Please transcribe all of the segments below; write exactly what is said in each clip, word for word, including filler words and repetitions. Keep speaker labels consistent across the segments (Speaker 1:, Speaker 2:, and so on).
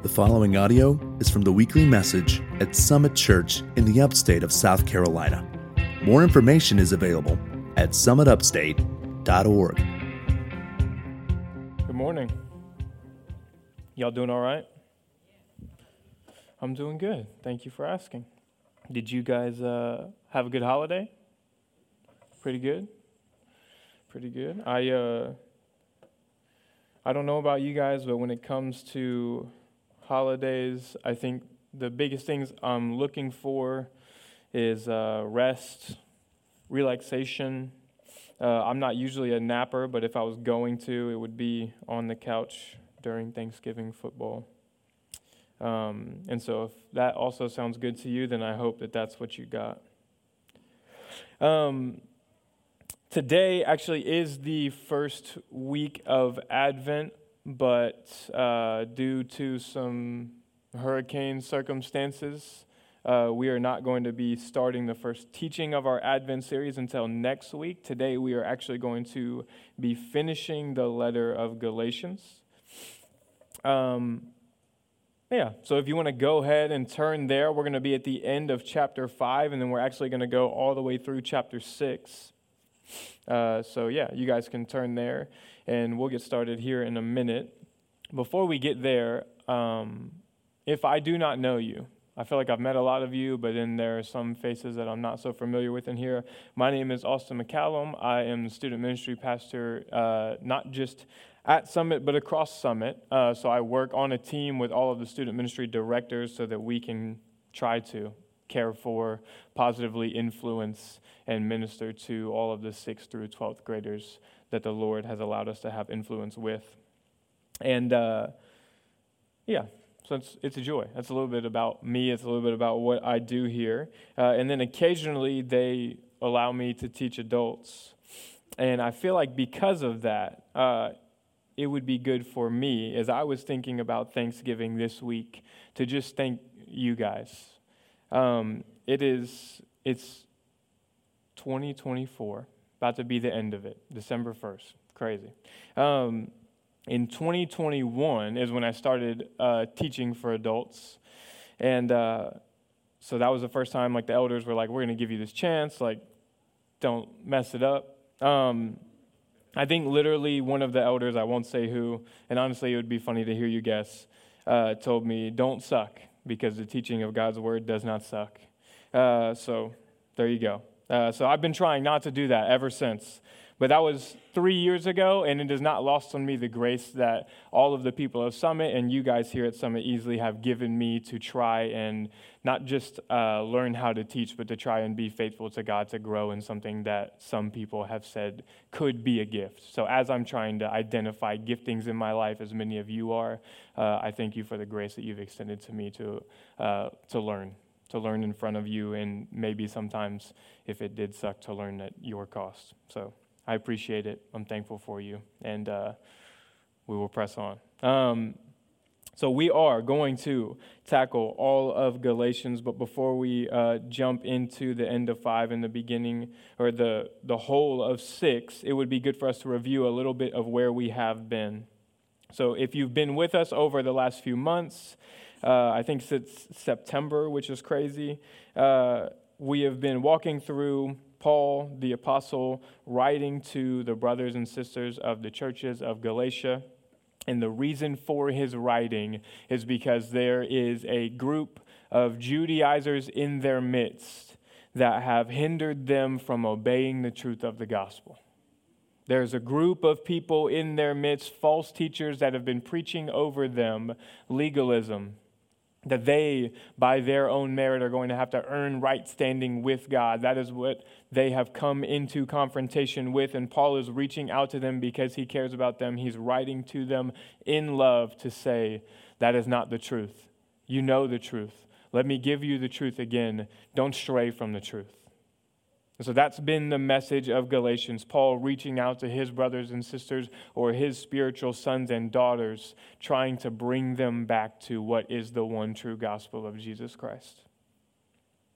Speaker 1: The following audio is from the weekly message at Summit Church in the upstate of South Carolina. More information is available at summit upstate dot org.
Speaker 2: Good morning. Y'all doing all right? I'm doing good. Thank you for asking. Did you guys uh, have a good holiday? Pretty good? Pretty good. I uh, I don't know about you guys, but when it comes to holidays, I think the biggest things I'm looking for is uh, rest, relaxation. Uh, I'm not usually a napper, but if I was going to, it would be on the couch during Thanksgiving football. Um, and so if that also sounds good to you, then I hope that that's what you got. Um, today actually is the first week of Advent, but uh, due to some hurricane circumstances, uh, we are not going to be starting the first teaching of our Advent series until next week. Today we are actually going to be finishing the letter of Galatians. Um, yeah, so if you want to go ahead and turn there, we're going to be at the end of chapter five, and then we're actually going to go all the way through chapter six. Uh, so yeah, you guys can turn there, and we'll get started here in a minute. Before we get there, um, if I do not know you, I feel like I've met a lot of you, but then there are some faces that I'm not so familiar with in here. My name is Austin McCallum. I am the student ministry pastor, uh, not just at Summit, but across Summit. Uh, so I work on a team with all of the student ministry directors so that we can try to care for, positively influence, and minister to all of the sixth through twelfth graders that the Lord has allowed us to have influence with. And uh, yeah, so it's, it's a joy. That's a little bit about me. It's a little bit about what I do here. Uh, and then occasionally they allow me to teach adults. And I feel like because of that, uh, it would be good for me, as I was thinking about Thanksgiving this week, to just thank you guys. Um, it is, it's twenty twenty-four, about to be the end of it, December first, crazy. Um, in twenty twenty-one is when I started uh, teaching for adults, and uh, so that was the first time, like, the elders were like, we're going to give you this chance, like, don't mess it up. Um, I think literally one of the elders, I won't say who, and honestly it would be funny to hear you guess, uh, told me, don't suck, because the teaching of God's word does not suck. Uh, so there you go. Uh, so I've been trying not to do that ever since. But that was three years ago, and it is not lost on me the grace that all of the people of Summit and you guys here at Summit easily have given me to try and not just uh, learn how to teach, but to try and be faithful to God, to grow in something that some people have said could be a gift. So as I'm trying to identify giftings in my life, as many of you are, uh, I thank you for the grace that you've extended to me to uh, to learn. to learn in front of you, and maybe sometimes, if it did suck, to learn at your cost. So I appreciate it. I'm thankful for you, and uh, we will press on. Um, so we are going to tackle all of Galatians, but before we uh, jump into the end of five and the beginning, or the, the whole of six, it would be good for us to review a little bit of where we have been. So if you've been with us over the last few months, Uh, I think since September, which is crazy, uh, we have been walking through Paul, the apostle, writing to the brothers and sisters of the churches of Galatia. And the reason for his writing is because there is a group of Judaizers in their midst that have hindered them from obeying the truth of the gospel. There's a group of people in their midst, false teachers that have been preaching over them legalism, that they, by their own merit, are going to have to earn right standing with God. That is what they have come into confrontation with, and Paul is reaching out to them because he cares about them. He's writing to them in love to say, that is not the truth. You know the truth. Let me give you the truth again. Don't stray from the truth. And so that's been the message of Galatians, Paul reaching out to his brothers and sisters, or his spiritual sons and daughters, trying to bring them back to what is the one true gospel of Jesus Christ.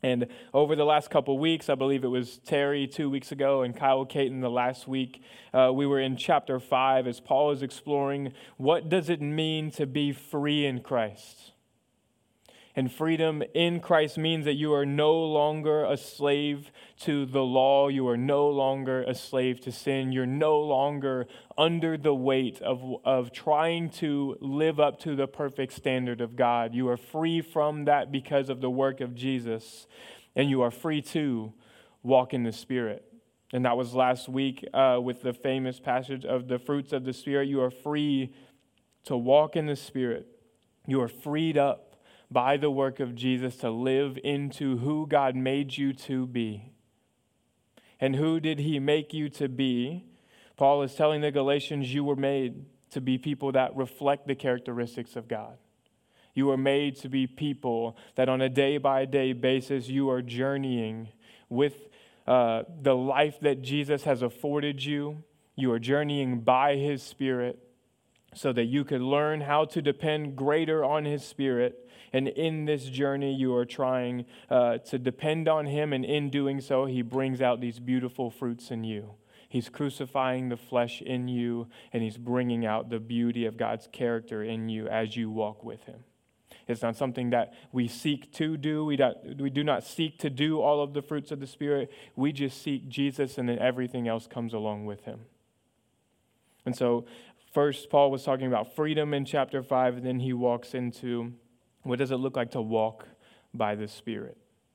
Speaker 2: And over the last couple weeks, I believe it was Terry two weeks ago and Kyle Caton the last week, uh, we were in chapter five as Paul is exploring what does it mean to be free in Christ. And freedom in Christ means that you are no longer a slave to the law. You are no longer a slave to sin. You're no longer under the weight of, of trying to live up to the perfect standard of God. You are free from that because of the work of Jesus. And you are free to walk in the Spirit. And that was last week uh, with the famous passage of the fruits of the Spirit. You are free to walk in the Spirit. You are freed up by the work of Jesus to live into who God made you to be. And who did he make you to be? Paul is telling the Galatians, you were made to be people that reflect the characteristics of God. You were made to be people that on a day-by-day basis you are journeying with uh, the life that Jesus has afforded you. You are journeying by his Spirit so that you could learn how to depend greater on his Spirit. And in this journey, you are trying uh, to depend on him, and in doing so, he brings out these beautiful fruits in you. He's crucifying the flesh in you, and he's bringing out the beauty of God's character in you as you walk with him. It's not something that we seek to do. We, don't, we do not seek to do all of the fruits of the Spirit. We just seek Jesus, and then everything else comes along with him. And so, first, Paul was talking about freedom in chapter five, and then he walks into what does it look like to walk by the Spirit?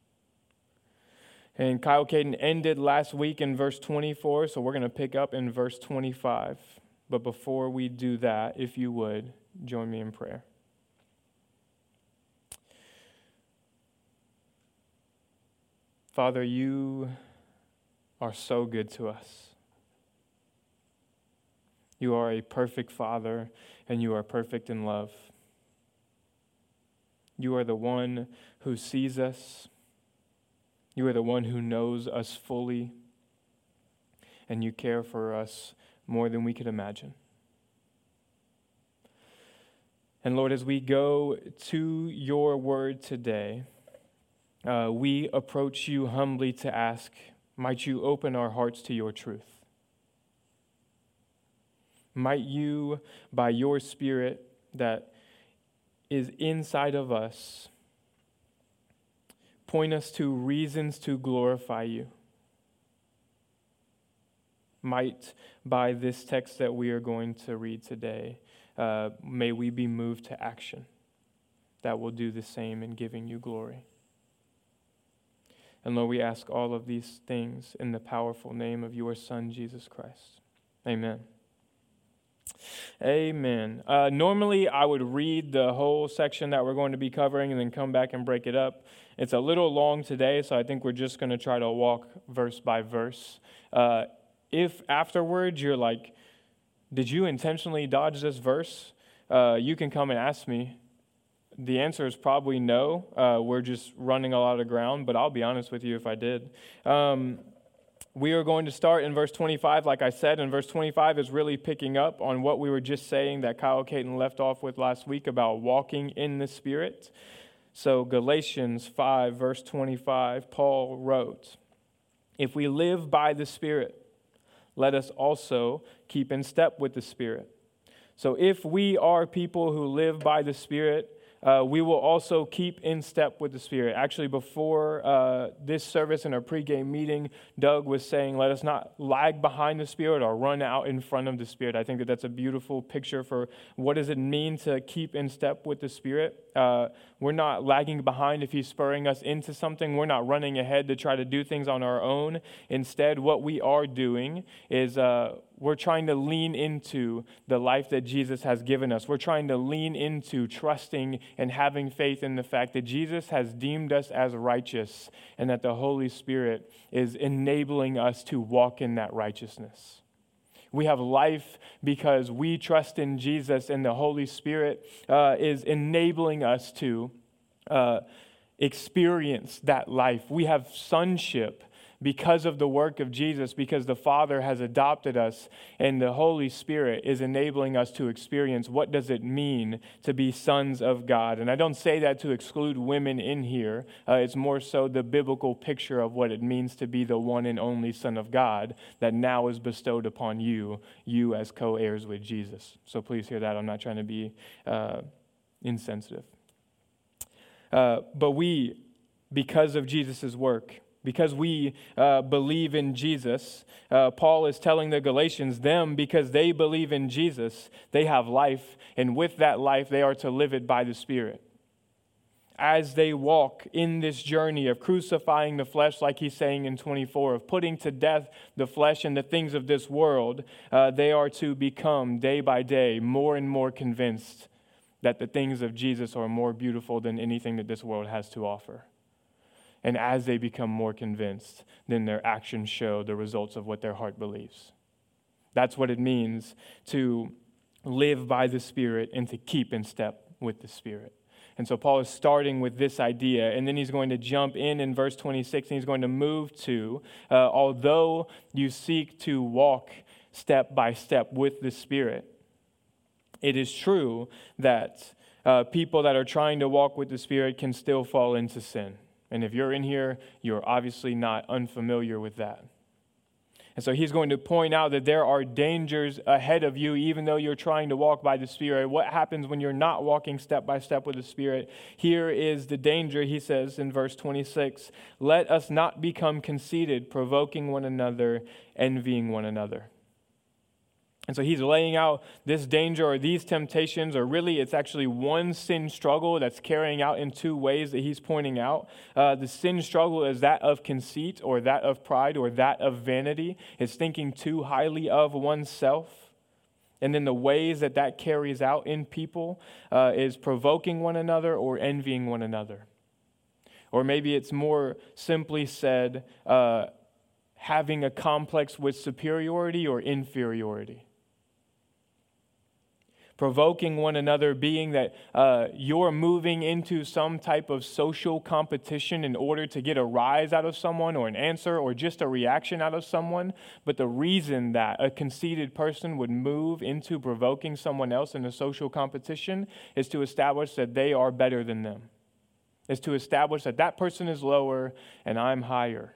Speaker 2: And Kyle Caton ended last week in verse twenty-four, so we're going to pick up in verse twenty-five. But before we do that, if you would, join me in prayer. Father, you are so good to us. You are a perfect Father, and you are perfect in love. You are the one who sees us. You are the one who knows us fully. And you care for us more than we could imagine. And Lord, as we go to your word today, uh, we approach you humbly to ask, might you open our hearts to your truth? Might you, by your Spirit that is inside of us, point us to reasons to glorify you. Might, by this text that we are going to read today, uh, may we be moved to action that will do the same in giving you glory. And Lord, we ask all of these things in the powerful name of your Son, Jesus Christ. Amen. Amen. Uh, normally, I would read the whole section that we're going to be covering and then come back and break it up. It's a little long today, so I think we're just going to try to walk verse by verse. Uh, if afterwards you're like, did you intentionally dodge this verse? Uh, you can come and ask me. The answer is probably no. Uh, we're just running a lot of ground, but I'll be honest with you if I did. Um We are going to start in verse twenty-five, like I said, and verse twenty-five is really picking up on what we were just saying that Kyle Caton left off with last week about walking in the Spirit. So Galatians five, verse twenty-five, Paul wrote, if we live by the Spirit, let us also keep in step with the Spirit. So if we are people who live by the Spirit, Uh, we will also keep in step with the Spirit. Actually, before uh, this service in our pregame meeting, Doug was saying, let us not lag behind the Spirit or run out in front of the Spirit. I think that that's a beautiful picture for what does it mean to keep in step with the Spirit. Uh, we're not lagging behind if he's spurring us into something. We're not running ahead to try to do things on our own. Instead, what we are doing is uh, we're trying to lean into the life that Jesus has given us. We're trying to lean into trusting and having faith in the fact that Jesus has deemed us as righteous and that the Holy Spirit is enabling us to walk in that righteousness. We have life because we trust in Jesus, and the Holy Spirit uh, is enabling us to uh, experience that life. We have sonship because of the work of Jesus, because the Father has adopted us and the Holy Spirit is enabling us to experience what does it mean to be sons of God. And I don't say that to exclude women in here. Uh, it's more so the biblical picture of what it means to be the one and only Son of God that now is bestowed upon you, you as co-heirs with Jesus. So please hear that. I'm not trying to be uh, insensitive. Uh, but we, because of Jesus' work, because we uh, believe in Jesus, uh, Paul is telling the Galatians, them, because they believe in Jesus, they have life, and with that life, they are to live it by the Spirit. As they walk in this journey of crucifying the flesh, like he's saying in twenty-four, of putting to death the flesh and the things of this world, uh, they are to become, day by day, more and more convinced that the things of Jesus are more beautiful than anything that this world has to offer. And as they become more convinced, then their actions show the results of what their heart believes. That's what it means to live by the Spirit and to keep in step with the Spirit. And so Paul is starting with this idea, and then he's going to jump in in verse twenty-six, and he's going to move to, uh, although you seek to walk step by step with the Spirit, it is true that uh, people that are trying to walk with the Spirit can still fall into sin. And if you're in here, you're obviously not unfamiliar with that. And so he's going to point out that there are dangers ahead of you, even though you're trying to walk by the Spirit. What happens when you're not walking step by step with the Spirit? Here is the danger, he says in verse twenty-six. Let us not become conceited, provoking one another, envying one another. And so he's laying out this danger or these temptations, or really it's actually one sin struggle that's carrying out in two ways that he's pointing out. Uh, the sin struggle is that of conceit or that of pride or that of vanity. It's thinking too highly of oneself. And then the ways that that carries out in people uh, is provoking one another or envying one another. Or maybe it's more simply said, uh, having a complex with superiority or inferiority. Provoking one another being that uh, you're moving into some type of social competition in order to get a rise out of someone or an answer or just a reaction out of someone. But the reason that a conceited person would move into provoking someone else in a social competition is to establish that they are better than them. Is to establish that that person is lower and I'm higher.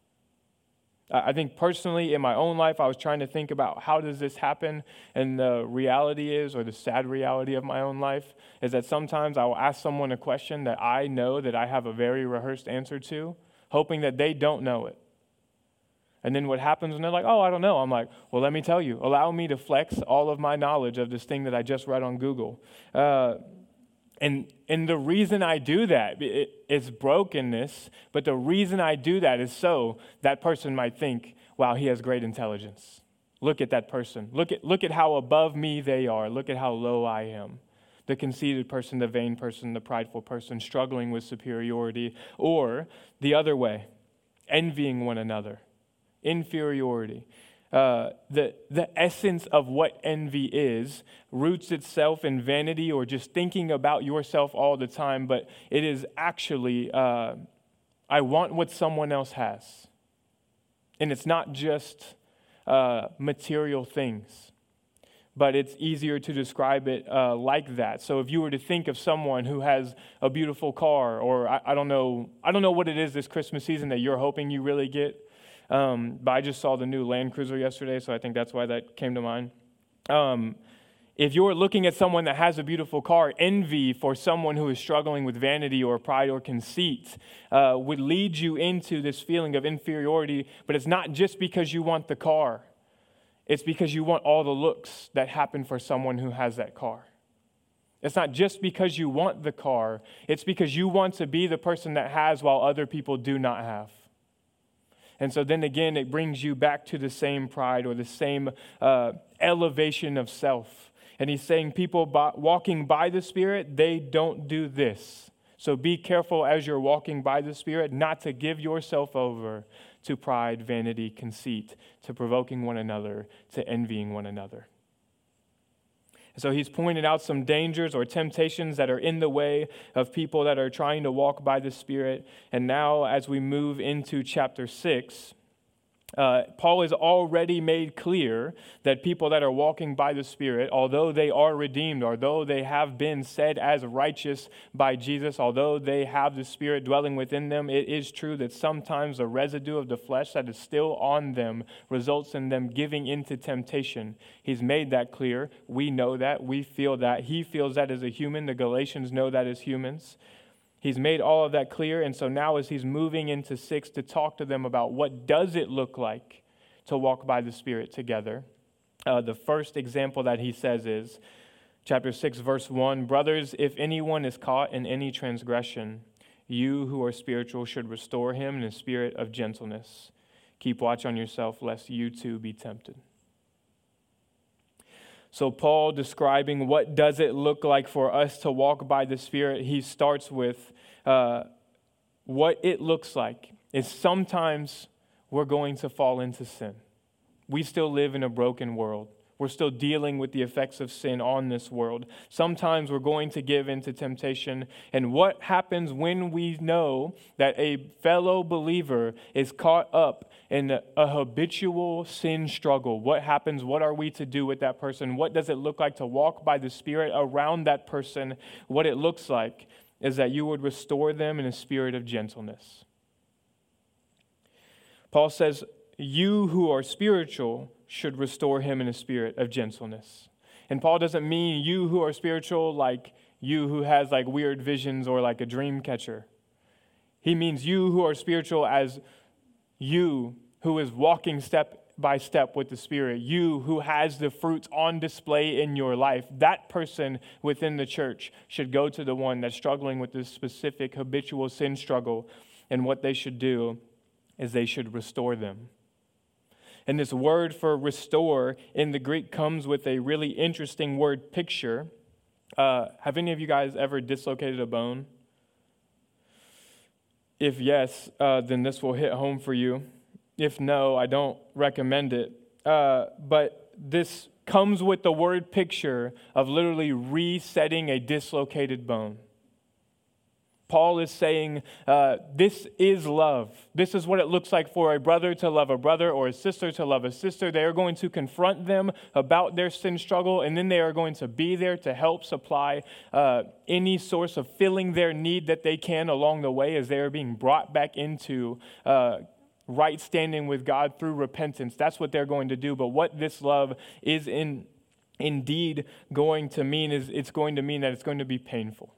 Speaker 2: I think personally in my own life, I was trying to think about how does this happen? And the reality is, or the sad reality of my own life, is that sometimes I will ask someone a question that I know that I have a very rehearsed answer to, hoping that they don't know it. And then what happens when they're like, oh, I don't know. I'm like, well, let me tell you. Allow me to flex all of my knowledge of this thing that I just read on Google. Uh, And and the reason I do that, it, it's brokenness, but the reason I do that is so that person might think, wow, he has great intelligence. Look at that person. Look at look at how above me they are. Look at how low I am. The conceited person, the vain person, the prideful person, struggling with superiority. Or the other way, envying one another, inferiority. Uh, the the essence of what envy is roots itself in vanity or just thinking about yourself all the time, but it is actually, uh, I want what someone else has. And it's not just uh, material things, but it's easier to describe it uh, like that. So if you were to think of someone who has a beautiful car, or I, I don't know, I don't know what it is this Christmas season that you're hoping you really get. Um, but I just saw the new Land Cruiser yesterday, so I think that's why that came to mind. Um, if you're looking at someone that has a beautiful car, envy for someone who is struggling with vanity or pride or conceit uh, would lead you into this feeling of inferiority. But it's not just because you want the car. It's because you want all the looks that happen for someone who has that car. It's not just because you want the car. It's because you want to be the person that has while other people do not have. And so then again, it brings you back to the same pride or the same uh, elevation of self. And he's saying people by, walking by the Spirit, they don't do this. So be careful as you're walking by the Spirit not to give yourself over to pride, vanity, conceit, to provoking one another, to envying one another. So he's pointed out some dangers or temptations that are in the way of people that are trying to walk by the Spirit. And now as we move into chapter six, Uh, Paul has already made clear that people that are walking by the Spirit, although they are redeemed, although they have been said as righteous by Jesus, although they have the Spirit dwelling within them, it is true that sometimes the residue of the flesh that is still on them results in them giving into temptation. He's made that clear. We know that. We feel that. He feels that as a human. The Galatians know that as humans. He's made all of that clear, and so now as he's moving into six to talk to them about what does it look like to walk by the Spirit together, uh, the first example that he says is, chapter six, verse one, "Brothers, if anyone is caught in any transgression, you who are spiritual should restore him in a spirit of gentleness. Keep watch on yourself, lest you too be tempted." So Paul, describing what does it look like for us to walk by the Spirit, he starts with uh, what it looks like is sometimes we're going to fall into sin. We still live in a broken world. We're still dealing with the effects of sin on this world. Sometimes we're going to give into temptation. And what happens when we know that a fellow believer is caught up in a, a habitual sin struggle? What happens? What are we to do with that person? What does it look like to walk by the Spirit around that person? What it looks like is that you would restore them in a spirit of gentleness. Paul says, you who are spiritual should restore him in a spirit of gentleness. And Paul doesn't mean you who are spiritual like you who has like weird visions or like a dream catcher. He means you who are spiritual as you who is walking step by step with the Spirit, you who has the fruits on display in your life. That person within the church should go to the one that's struggling with this specific habitual sin struggle, and what they should do is they should restore them. And this word for restore in the Greek comes with a really interesting word picture. Uh, have any of you guys ever dislocated a bone? If yes, uh, then this will hit home for you. If no, I don't recommend it. Uh, but this comes with the word picture of literally resetting a dislocated bone. Paul is saying uh, this is love. This is what it looks like for a brother to love a brother or a sister to love a sister. They are going to confront them about their sin struggle, and then they are going to be there to help supply uh, any source of filling their need that they can along the way as they are being brought back into uh, right standing with God through repentance. That's what they're going to do. But what this love is in indeed going to mean is it's going to mean that it's going to be painful.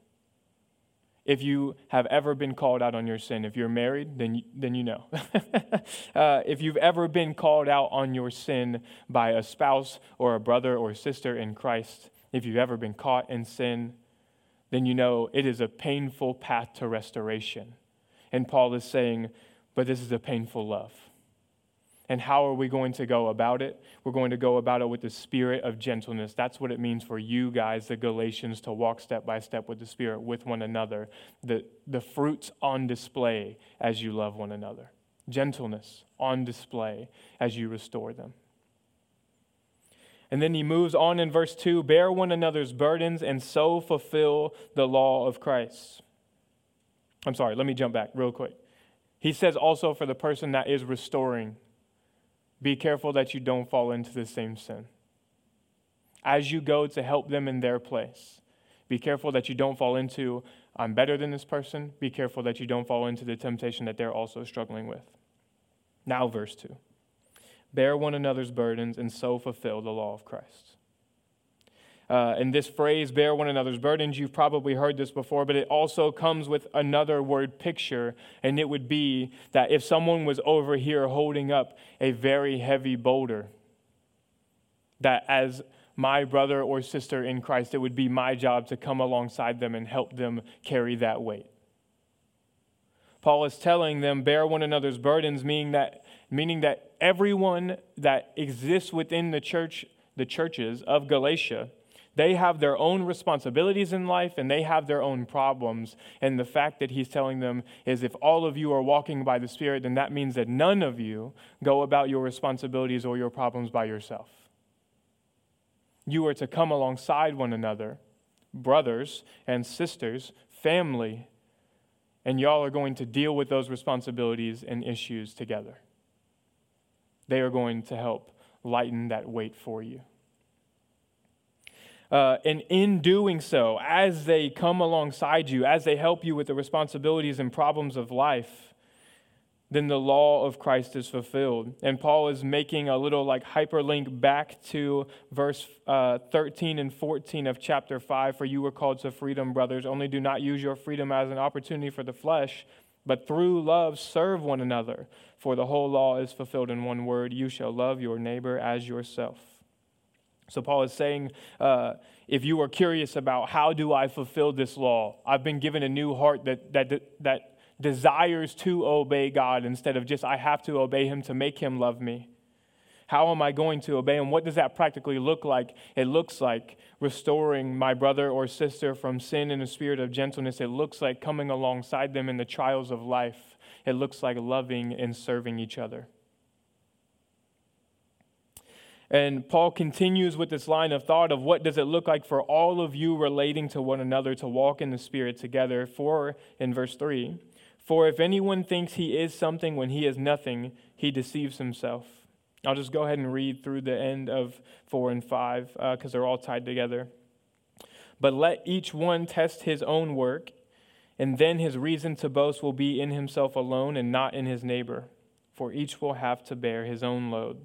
Speaker 2: If you have ever been called out on your sin, if you're married, then you, then you know. uh, if you've ever been called out on your sin by a spouse or a brother or sister in Christ, if you've ever been caught in sin, then you know it is a painful path to restoration. And Paul is saying, but this is a painful love. And how are we going to go about it? We're going to go about it with the spirit of gentleness. That's what it means for you guys, the Galatians, to walk step by step with the Spirit, with one another. The, the fruits on display as you love one another. Gentleness on display as you restore them. And then he moves on in verse two, bear one another's burdens and so fulfill the law of Christ. I'm sorry, let me jump back real quick. He says also for the person that is restoring, be careful that you don't fall into the same sin. As you go to help them in their place, be careful that you don't fall into, I'm better than this person. Be careful that you don't fall into the temptation that they're also struggling with. Now verse two. Bear one another's burdens and so fulfill the law of Christ. Uh, and this phrase, bear one another's burdens, you've probably heard this before, but it also comes with another word picture, and it would be that if someone was over here holding up a very heavy boulder, that as my brother or sister in Christ, it would be my job to come alongside them and help them carry that weight. Paul is telling them, bear one another's burdens, meaning that, meaning that everyone that exists within the church, the churches of Galatia, they have their own responsibilities in life and they have their own problems. And the fact that he's telling them is if all of you are walking by the Spirit, then that means that none of you go about your responsibilities or your problems by yourself. You are to come alongside one another, brothers and sisters, family, and y'all are going to deal with those responsibilities and issues together. They are going to help lighten that weight for you. Uh, and in doing so, as they come alongside you, as they help you with the responsibilities and problems of life, then the law of Christ is fulfilled. And Paul is making a little like hyperlink back to verse uh, thirteen and fourteen of chapter five. For you were called to freedom, brothers. Only do not use your freedom as an opportunity for the flesh, but through love serve one another. For the whole law is fulfilled in one word: you shall love your neighbor as yourself. So Paul is saying, uh, if you are curious about how do I fulfill this law, I've been given a new heart that that that desires to obey God instead of just I have to obey him to make him love me. How am I going to obey him? What does that practically look like? It looks like restoring my brother or sister from sin in a spirit of gentleness. It looks like coming alongside them in the trials of life. It looks like loving and serving each other. And Paul continues with this line of thought of what does it look like for all of you relating to one another to walk in the Spirit together. For, in verse three, for if anyone thinks he is something when he is nothing, he deceives himself. I'll just go ahead and read through the end of four and five because uh, they're all tied together. But let each one test his own work, and then his reason to boast will be in himself alone and not in his neighbor, for each will have to bear his own load.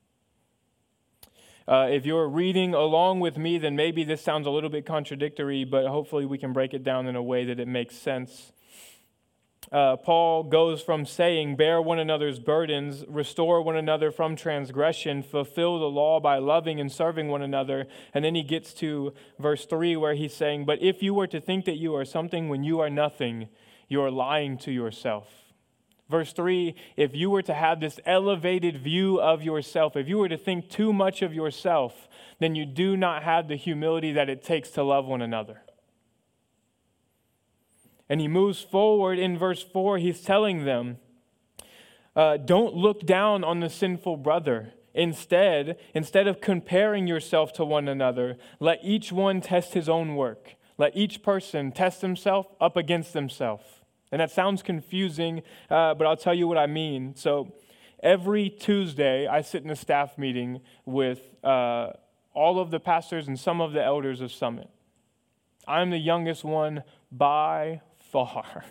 Speaker 2: Uh, if you're reading along with me, then maybe this sounds a little bit contradictory, but hopefully we can break it down in a way that it makes sense. Uh, Paul goes from saying, bear one another's burdens, restore one another from transgression, fulfill the law by loving and serving one another. And then he gets to verse three where he's saying, but if you were to think that you are something when you are nothing, you are lying to yourself. Verse three, if you were to have this elevated view of yourself, if you were to think too much of yourself, then you do not have the humility that it takes to love one another. And he moves forward in verse four, he's telling them, uh, don't look down on the sinful brother. Instead, instead of comparing yourself to one another, let each one test his own work. Let each person test himself up against himself. And that sounds confusing, uh, but I'll tell you what I mean. So every Tuesday, I sit in a staff meeting with uh, all of the pastors and some of the elders of Summit. I'm the youngest one by far.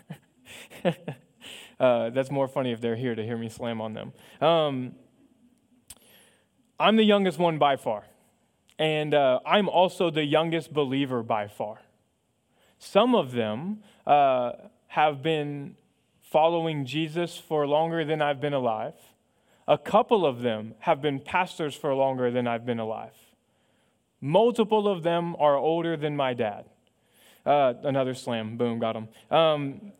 Speaker 2: uh, that's more funny if they're here to hear me slam on them. Um, I'm the youngest one by far. And uh, I'm also the youngest believer by far. Some of them uh, have been following Jesus for longer than I've been alive. A couple of them have been pastors for longer than I've been alive. Multiple of them are older than my dad. Uh, another slam, boom, got him. Um,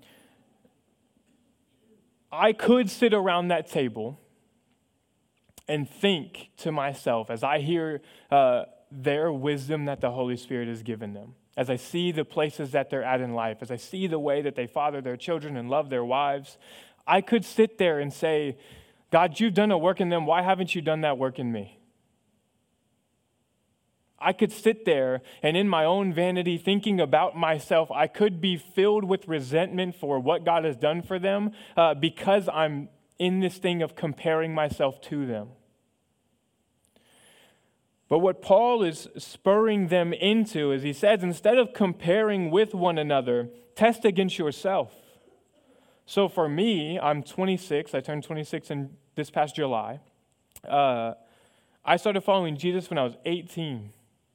Speaker 2: I could sit around that table and think to myself as I hear uh, their wisdom that the Holy Spirit has given them, as I see the places that they're at in life, as I see the way that they father their children and love their wives, I could sit there and say, God, you've done a work in them. Why haven't you done that work in me? I could sit there and in my own vanity thinking about myself, I could be filled with resentment for what God has done for them uh, because I'm in this thing of comparing myself to them. But what Paul is spurring them into is he says, instead of comparing with one another, test against yourself. So for me, I'm twenty-six. I turned twenty-six in this past July. Uh, I started following Jesus when I was eighteen.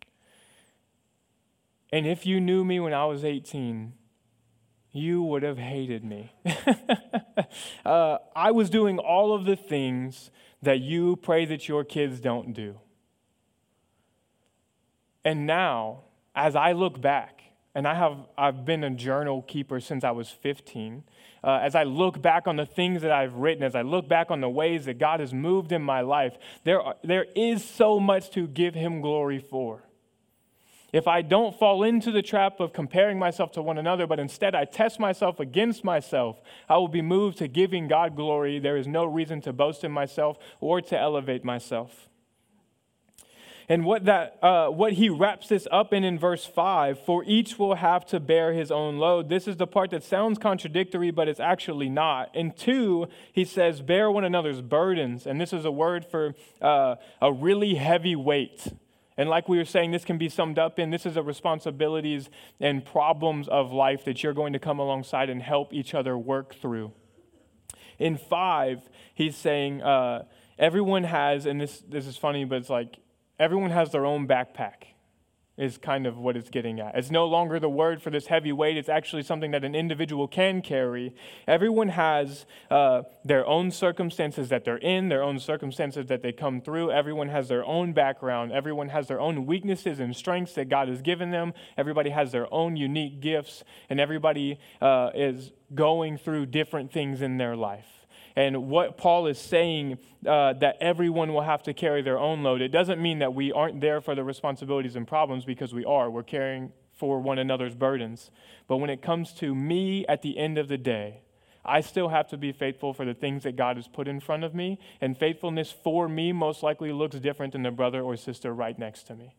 Speaker 2: And if you knew me when I was eighteen, you would have hated me. uh, I was doing all of the things that you pray that your kids don't do. And now, as I look back, and I have, I've been a journal keeper since I was fifteen, uh, as I look back on the things that I've written, as I look back on the ways that God has moved in my life, there, are, there is so much to give him glory for. If I don't fall into the trap of comparing myself to one another, but instead I test myself against myself, I will be moved to giving God glory. There is no reason to boast in myself or to elevate myself. And what that, uh, what he wraps this up in in verse five, for each will have to bear his own load. This is the part that sounds contradictory, but it's actually not. And two, he says, bear one another's burdens. And this is a word for uh, a really heavy weight. And like we were saying, this can be summed up in, this is the responsibilities and problems of life that you're going to come alongside and help each other work through. In five, he's saying, uh, everyone has, and this this is funny, but it's like, everyone has their own backpack, is kind of what it's getting at. It's no longer the word for this heavy weight. It's actually something that an individual can carry. Everyone has uh, their own circumstances that they're in, their own circumstances that they come through. Everyone has their own background. Everyone has their own weaknesses and strengths that God has given them. Everybody has their own unique gifts, and everybody uh, is going through different things in their life. And what Paul is saying, uh, that everyone will have to carry their own load, it doesn't mean that we aren't there for the responsibilities and problems, because we are. We're caring for one another's burdens. But when it comes to me at the end of the day, I still have to be faithful for the things that God has put in front of me. And faithfulness for me most likely looks different than the brother or sister right next to me.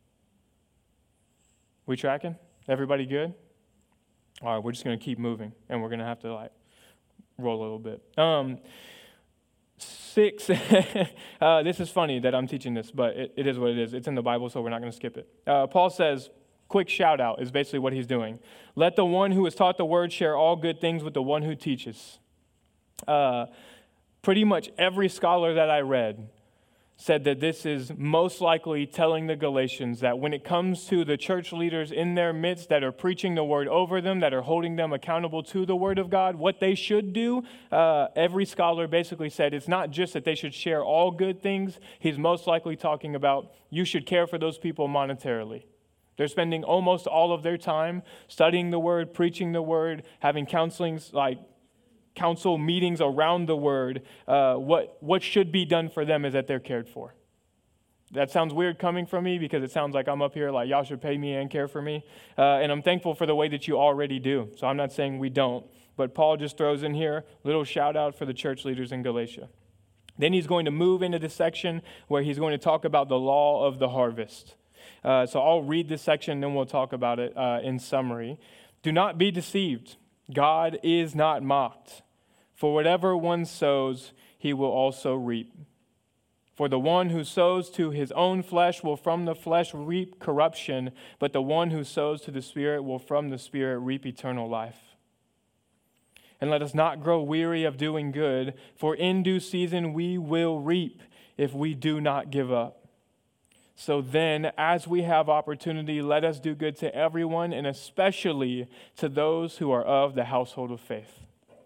Speaker 2: We tracking? Everybody good? All right, we're just going to keep moving, and we're going to have to like roll a little bit. Um, six, uh, this is funny that I'm teaching this, but it, it is what it is. It's in the Bible, so we're not going to skip it. Uh, Paul says, quick shout out is basically what he's doing. Let the one who is taught the word share all good things with the one who teaches. Uh, pretty much every scholar that I read said that this is most likely telling the Galatians that when it comes to the church leaders in their midst that are preaching the word over them, that are holding them accountable to the word of God, what they should do, uh, every scholar basically said it's not just that they should share all good things. He's most likely talking about you should care for those people monetarily. They're spending almost all of their time studying the word, preaching the word, having counselings like council meetings around the word. Uh, what what should be done for them is that they're cared for. That sounds weird coming from me because it sounds like I'm up here like y'all should pay me and care for me. Uh, and I'm thankful for the way that you already do. So I'm not saying we don't. But Paul just throws in here a little shout out for the church leaders in Galatia. Then he's going to move into this section where he's going to talk about the law of the harvest. Uh, so I'll read this section and then we'll talk about it uh, in summary. Do not be deceived. God is not mocked. For whatever one sows, he will also reap. For the one who sows to his own flesh will from the flesh reap corruption, but the one who sows to the Spirit will from the Spirit reap eternal life. And let us not grow weary of doing good, for in due season we will reap if we do not give up. So then, as we have opportunity, let us do good to everyone, and especially to those who are of the household of faith.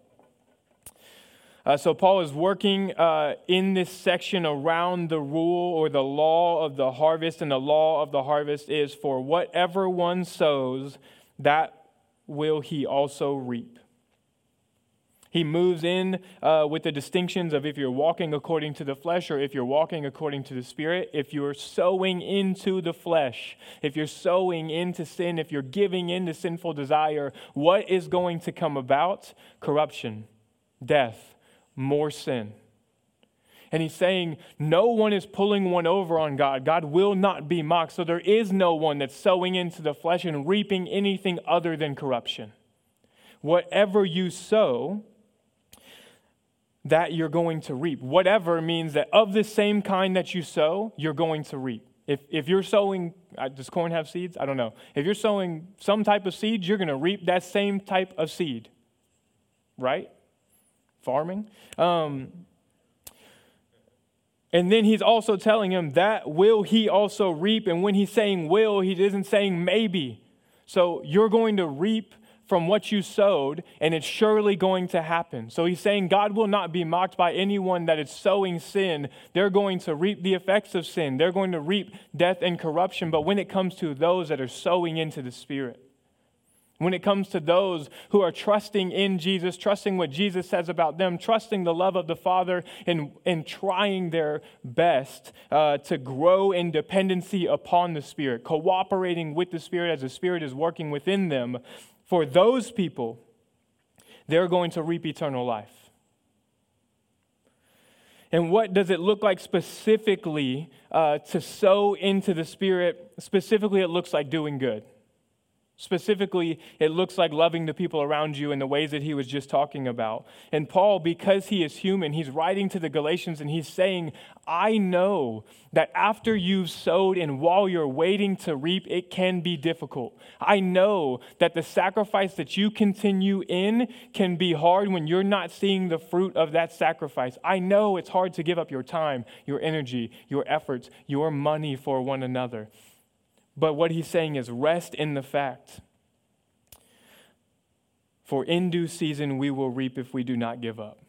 Speaker 2: Uh, so Paul is working uh, in this section around the rule or the law of the harvest, and the law of the harvest is for whatever one sows, that will he also reap. He moves in uh, with the distinctions of if you're walking according to the flesh or if you're walking according to the Spirit. If you're sowing into the flesh, if you're sowing into sin, if you're giving into sinful desire, what is going to come about? Corruption, death, more sin. And he's saying no one is pulling one over on God. God will not be mocked. So there is no one that's sowing into the flesh and reaping anything other than corruption. Whatever you sow, that you're going to reap. Whatever means that of the same kind that you sow, you're going to reap. If if you're sowing, uh, does corn have seeds? I don't know. If you're sowing some type of seed, you're going to reap that same type of seed. Right? Farming. Um, and then he's also telling him that will he also reap. And when he's saying will, he isn't saying maybe. So you're going to reap from what you sowed, and it's surely going to happen. So he's saying God will not be mocked by anyone that is sowing sin. They're going to reap the effects of sin. They're going to reap death and corruption. But when it comes to those that are sowing into the Spirit, when it comes to those who are trusting in Jesus, trusting what Jesus says about them, trusting the love of the Father, and, and trying their best uh, to grow in dependency upon the Spirit, cooperating with the Spirit as the Spirit is working within them, for those people, they're going to reap eternal life. And what does it look like specifically uh, to sow into the Spirit? Specifically, it looks like doing good. Specifically, it looks like loving the people around you in the ways that he was just talking about. And Paul, because he is human, he's writing to the Galatians and he's saying, I know that after you've sowed and while you're waiting to reap, it can be difficult. I know that the sacrifice that you continue in can be hard when you're not seeing the fruit of that sacrifice. I know it's hard to give up your time, your energy, your efforts, your money for one another. But what he's saying is rest in the fact, for in due season we will reap if we do not give up.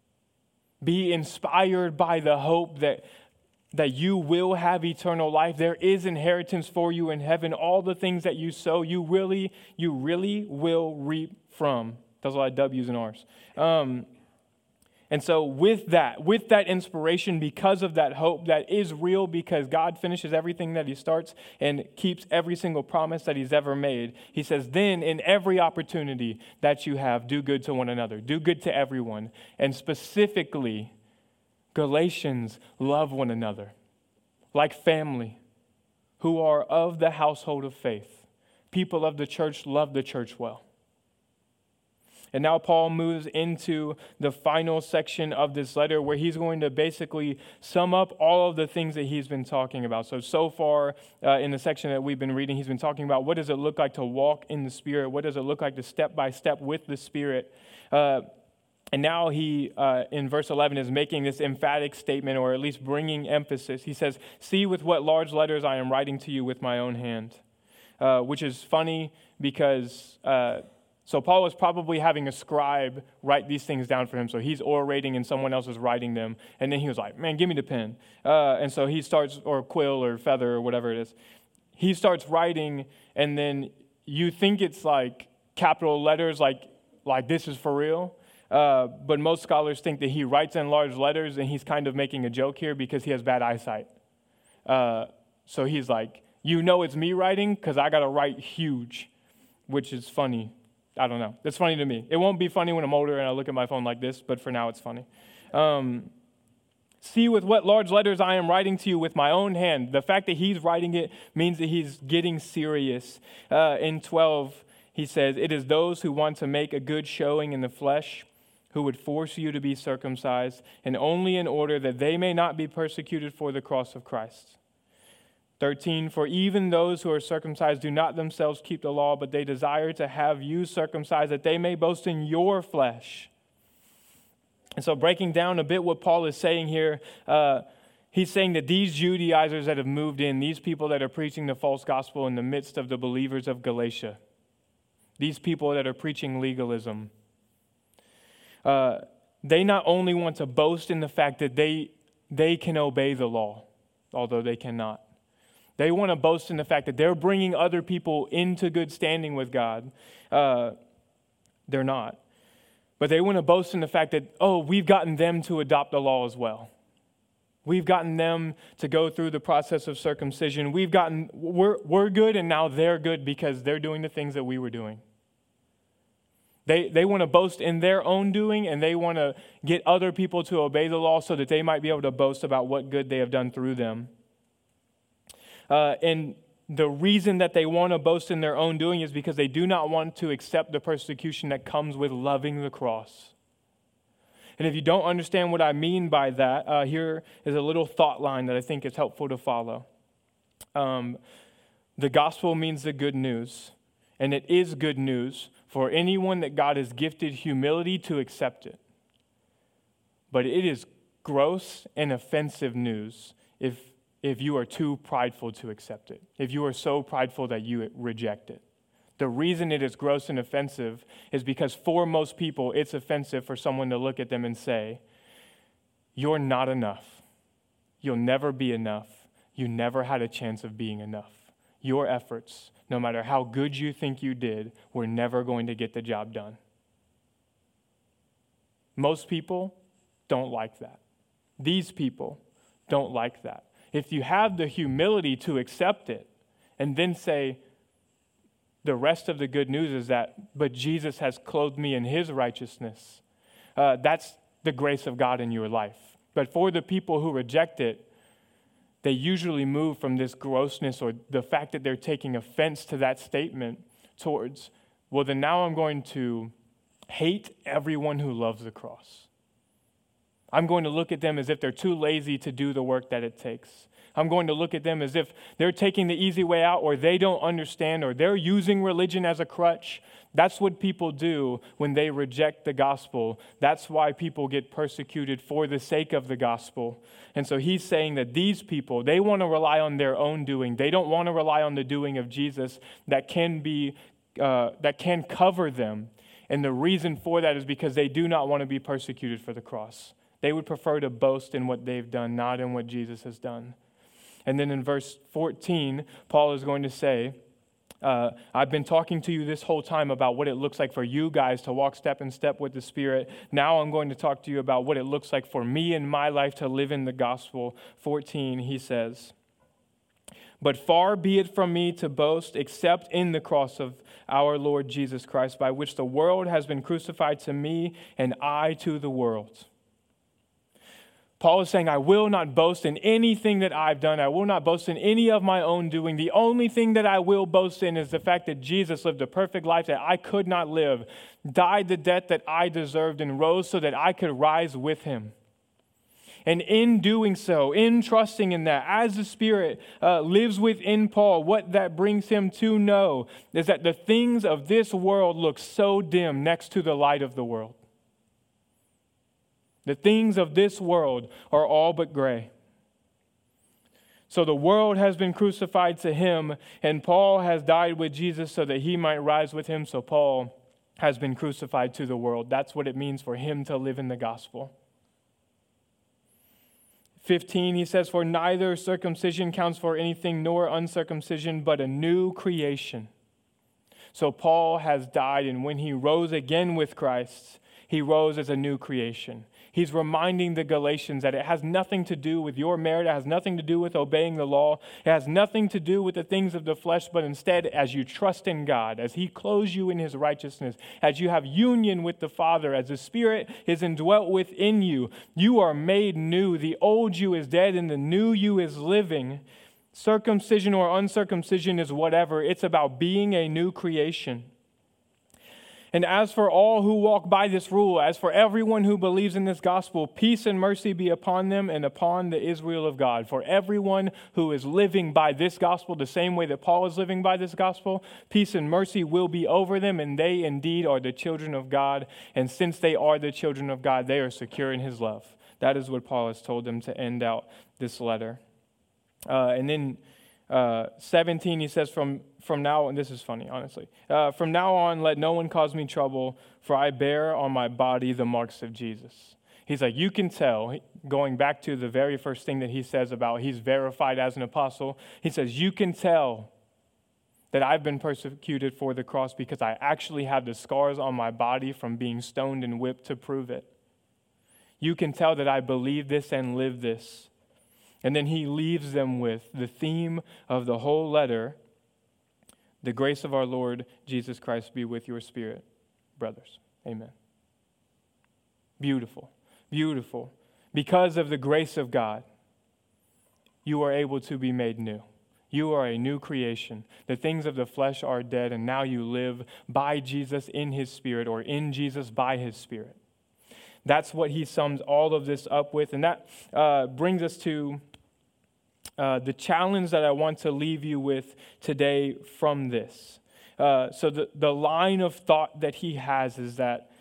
Speaker 2: Be inspired by the hope that, that you will have eternal life. There is inheritance for you in heaven. All the things that you sow, you really, you really will reap from. That's a lot of W's and R's. Um, And so with that, with that inspiration, because of that hope that is real, because God finishes everything that he starts and keeps every single promise that he's ever made, he says, then in every opportunity that you have, do good to one another, do good to everyone. And specifically, Galatians, love one another like family who are of the household of faith. People of the church love the church well. And now Paul moves into the final section of this letter where he's going to basically sum up all of the things that he's been talking about. So, so far uh, in the section that we've been reading, he's been talking about what does it look like to walk in the Spirit? What does it look like to step by step with the Spirit? Uh, and now he, uh, in verse eleven, is making this emphatic statement, or at least bringing emphasis. He says, see with what large letters I am writing to you with my own hand. Uh, which is funny because... Uh, So Paul was probably having a scribe write these things down for him. So he's orating and someone else is writing them. And then he was like, man, give me the pen. Uh, and so he starts, or quill or feather or whatever it is. He starts writing and then you think it's like capital letters, like, like this is for real. Uh, but most scholars think that he writes in large letters and he's kind of making a joke here because he has bad eyesight. Uh, so he's like, you know it's me writing because I got to write huge, which is funny. I don't know. It's funny to me. It won't be funny when I'm older and I look at my phone like this, but for now it's funny. Um, See with what large letters I am writing to you with my own hand. The fact that he's writing it means that he's getting serious. Uh, in twelve, he says, it is those who want to make a good showing in the flesh who would force you to be circumcised, and only in order that they may not be persecuted for the cross of Christ. thirteen, for even those who are circumcised do not themselves keep the law, but they desire to have you circumcised, that they may boast in your flesh. And so breaking down a bit what Paul is saying here, uh, he's saying that these Judaizers that have moved in, these people that are preaching the false gospel in the midst of the believers of Galatia, these people that are preaching legalism, uh, they not only want to boast in the fact that they they can obey the law, although they cannot. They want to boast in the fact that they're bringing other people into good standing with God. Uh, they're not. But they want to boast in the fact that, oh, we've gotten them to adopt the law as well. We've gotten them to go through the process of circumcision. We've gotten, we're, we're good and now they're good because they're doing the things that we were doing. They, they want to boast in their own doing, and they want to get other people to obey the law so that they might be able to boast about what good they have done through them. Uh, and the reason that they want to boast in their own doing is because they do not want to accept the persecution that comes with loving the cross. And if you don't understand what I mean by that, uh, here is a little thought line that I think is helpful to follow. Um, the gospel means the good news, and it is good news for anyone that God has gifted humility to accept it. But it is gross and offensive news if if you are too prideful to accept it, if you are so prideful that you reject it. The reason it is gross and offensive is because for most people, it's offensive for someone to look at them and say, you're not enough. You'll never be enough. You never had a chance of being enough. Your efforts, no matter how good you think you did, were never going to get the job done. Most people don't like that. These people don't like that. If you have the humility to accept it and then say, the rest of the good news is that, but Jesus has clothed me in his righteousness, uh, that's the grace of God in your life. But for the people who reject it, they usually move from this grossness or the fact that they're taking offense to that statement towards, well, then now I'm going to hate everyone who loves the cross. I'm going to look at them as if they're too lazy to do the work that it takes. I'm going to look at them as if they're taking the easy way out, or they don't understand, or they're using religion as a crutch. That's what people do when they reject the gospel. That's why people get persecuted for the sake of the gospel. And so he's saying that these people, they want to rely on their own doing. They don't want to rely on the doing of Jesus that can be, uh, that can cover them. And the reason for that is because they do not want to be persecuted for the cross. They would prefer to boast in what they've done, not in what Jesus has done. And then in verse fourteen, Paul is going to say, uh, I've been talking to you this whole time about what it looks like for you guys to walk step in step with the Spirit. Now I'm going to talk to you about what it looks like for me in my life to live in the gospel. fourteen, he says, but far be it from me to boast except in the cross of our Lord Jesus Christ, by which the world has been crucified to me and I to the world. Paul is saying, I will not boast in anything that I've done. I will not boast in any of my own doing. The only thing that I will boast in is the fact that Jesus lived a perfect life that I could not live, died the death that I deserved, and rose so that I could rise with him. And in doing so, in trusting in that, as the Spirit uh, lives within Paul, what that brings him to know is that the things of this world look so dim next to the light of the world. The things of this world are all but gray. So the world has been crucified to him, and Paul has died with Jesus so that he might rise with him. So Paul has been crucified to the world. That's what it means for him to live in the gospel. fifteen, he says, for neither circumcision counts for anything nor uncircumcision, but a new creation. So Paul has died, and when he rose again with Christ, he rose as a new creation. He's reminding the Galatians that it has nothing to do with your merit. It has nothing to do with obeying the law. It has nothing to do with the things of the flesh, but instead, as you trust in God, as he clothes you in his righteousness, as you have union with the Father, as the Spirit is indwelt within you, you are made new. The old you is dead and the new you is living. Circumcision or uncircumcision is whatever. It's about being a new creation. And as for all who walk by this rule, as for everyone who believes in this gospel, peace and mercy be upon them and upon the Israel of God. For everyone who is living by this gospel, the same way that Paul is living by this gospel, peace and mercy will be over them, and they indeed are the children of God. And since they are the children of God, they are secure in his love. That is what Paul has told them to end out this letter. Uh, and then uh, seventeen, he says, from From now on, this is funny, honestly. Uh, from now on, let no one cause me trouble, for I bear on my body the marks of Jesus. He's like, you can tell, going back to the very first thing that he says about he's verified as an apostle, he says, you can tell that I've been persecuted for the cross because I actually have the scars on my body from being stoned and whipped to prove it. You can tell that I believe this and live this. And then he leaves them with the theme of the whole letter: the grace of our Lord Jesus Christ be with your spirit, brothers. Amen. Beautiful, beautiful. Because of the grace of God, you are able to be made new. You are a new creation. The things of the flesh are dead, and now you live by Jesus in his Spirit, or in Jesus by his Spirit. That's what he sums all of this up with, and that uh, brings us to Uh, the challenge that I want to leave you with today from this. Uh, so the, the line of thought that he has is that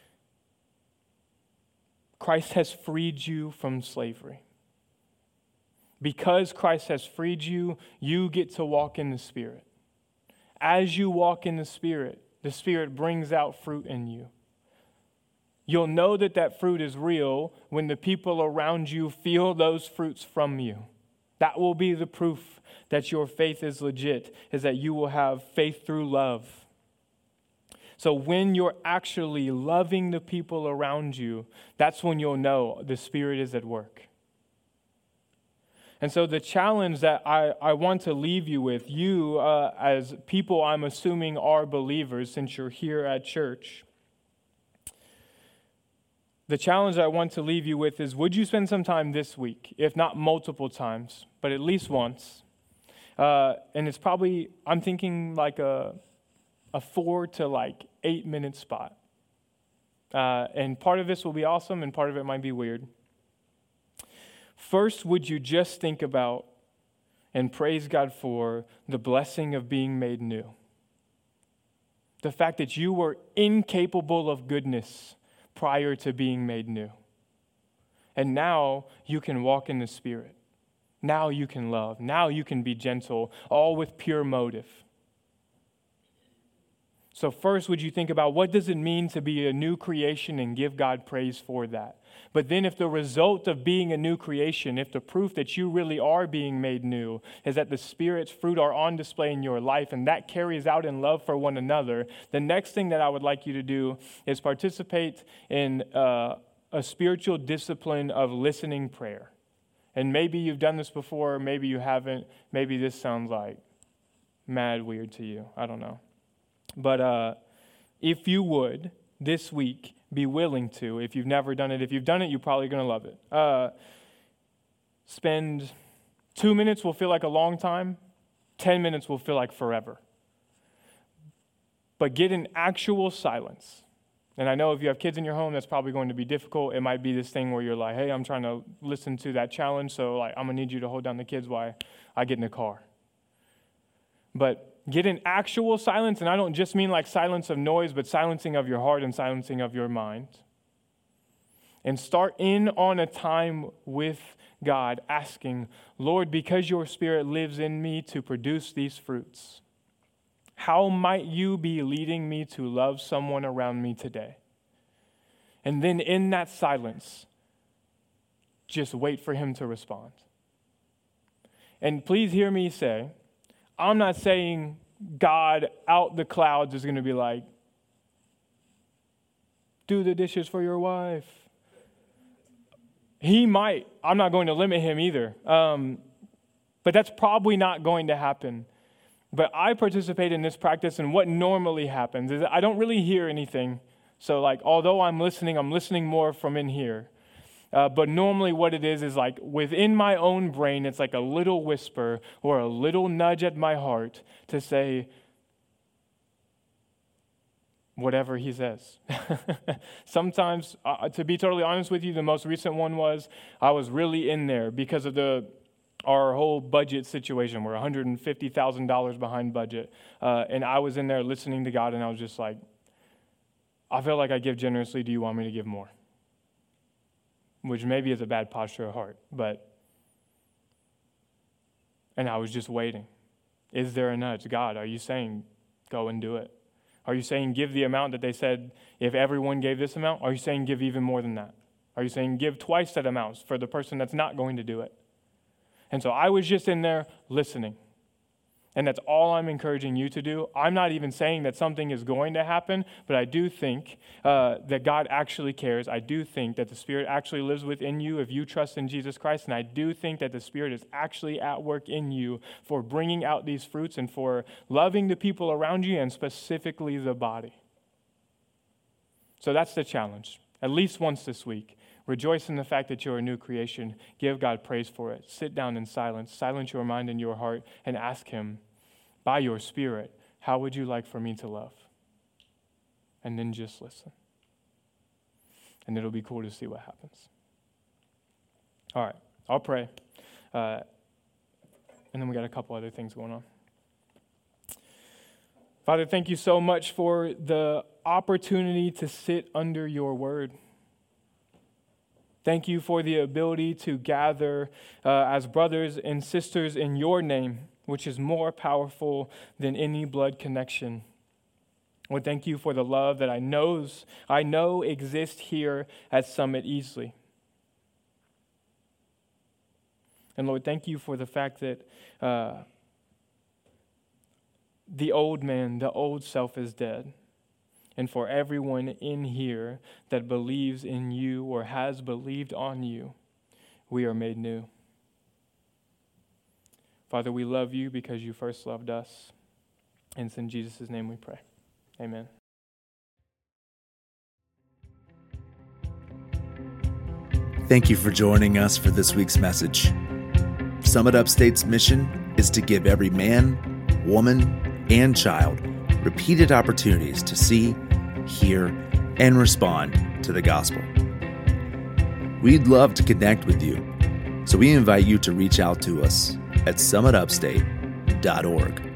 Speaker 2: Christ has freed you from slavery. Because Christ has freed you, you get to walk in the Spirit. As you walk in the Spirit, the Spirit brings out fruit in you. You'll know that that fruit is real when the people around you feel those fruits from you. That will be the proof that your faith is legit, is that you will have faith through love. So when you're actually loving the people around you, that's when you'll know the Spirit is at work. And so the challenge that I, I want to leave you with, you uh, as people I'm assuming are believers since you're here at church, the challenge I want to leave you with is, would you spend some time this week, if not multiple times, but at least once? Uh, and it's probably, I'm thinking like a, a four to like eight minute spot. Uh, and part of this will be awesome and part of it might be weird. First, would you just think about and praise God for the blessing of being made new? The fact that you were incapable of goodness prior to being made new. And now you can walk in the Spirit. Now you can love. Now you can be gentle, all with pure motive. So first, would you think about what does it mean to be a new creation and give God praise for that? But then if the result of being a new creation, if the proof that you really are being made new is that the Spirit's fruit are on display in your life and that carries out in love for one another, the next thing that I would like you to do is participate in uh, a spiritual discipline of listening prayer. And maybe you've done this before, maybe you haven't, maybe this sounds like mad weird to you, I don't know. But uh, if you would, this week, be willing to, if you've never done it, if you've done it, you're probably going to love it. Uh, spend two minutes will feel like a long time. Ten minutes will feel like forever. But get in actual silence. And I know if you have kids in your home, that's probably going to be difficult. It might be this thing where you're like, hey, I'm trying to listen to that challenge, so like I'm going to need you to hold down the kids while I get in the car. But get in actual silence, and I don't just mean like silence of noise, but silencing of your heart and silencing of your mind. And start in on a time with God, asking, Lord, because your Spirit lives in me to produce these fruits, how might you be leading me to love someone around me today? And then in that silence, just wait for him to respond. And please hear me say, I'm not saying God out the clouds is going to be like, do the dishes for your wife. He might. I'm not going to limit him either. Um, but that's probably not going to happen. But I participate in this practice, and what normally happens is I don't really hear anything. So like, although I'm listening, I'm listening more from in here. Uh, but normally what it is is like within my own brain, it's like a little whisper or a little nudge at my heart to say whatever he says. Sometimes, uh, to be totally honest with you, the most recent one was I was really in there because of the our whole budget situation. We're one hundred fifty thousand dollars behind budget. Uh, and I was in there listening to God, and I was just like, I feel like I give generously. Do you want me to give more? Which maybe is a bad posture of heart, but, and I was just waiting. Is there a nudge? God, are you saying go and do it? Are you saying give the amount that they said if everyone gave this amount? Are you saying give even more than that? Are you saying give twice that amount for the person that's not going to do it? And so I was just in there listening. And that's all I'm encouraging you to do. I'm not even saying that something is going to happen, but I do think uh, that God actually cares. I do think that the Spirit actually lives within you if you trust in Jesus Christ. And I do think that the Spirit is actually at work in you for bringing out these fruits and for loving the people around you and specifically the body. So that's the challenge. At least once this week. Rejoice in the fact that you're a new creation. Give God praise for it. Sit down in silence. Silence your mind and your heart and ask him, by your Spirit, how would you like for me to love? And then just listen. And it'll be cool to see what happens. All right, I'll pray. Uh, and then we got a couple other things going on. Father, thank you so much for the opportunity to sit under your word. Thank you for the ability to gather uh, as brothers and sisters in your name, which is more powerful than any blood connection. Lord, thank you for the love that I knows I know exists here at Summit Easley. And Lord, thank you for the fact that uh, the old man, the old self is dead. And for everyone in here that believes in you or has believed on you, we are made new. Father, we love you because you first loved us. And it's in Jesus' name we pray. Amen.
Speaker 1: Thank you for joining us for this week's message. Summit Upstate's mission is to give every man, woman, and child repeated opportunities to see, hear, and respond to the gospel. We'd love to connect with you, so we invite you to reach out to us at summit upstate dot org.